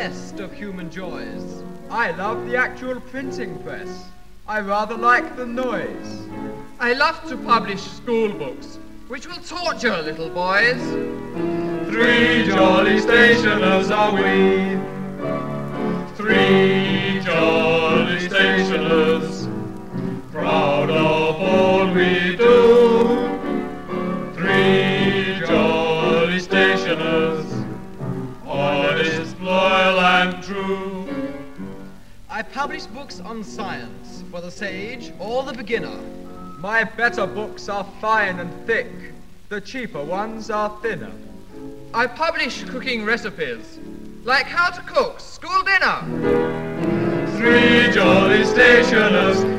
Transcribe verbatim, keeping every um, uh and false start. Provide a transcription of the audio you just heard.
best of human joys. I love the actual printing press. I rather like the noise. I love to publish school books, which will torture little boys. Three jolly stationers are we. Three jolly stationers, proud of all we do. Three jolly stationers, honest, loyal and true. I publish books on science for the sage or the beginner. My better books are fine and thick. The cheaper ones are thinner. I publish cooking recipes, like how to cook school dinner. Three jolly stationers,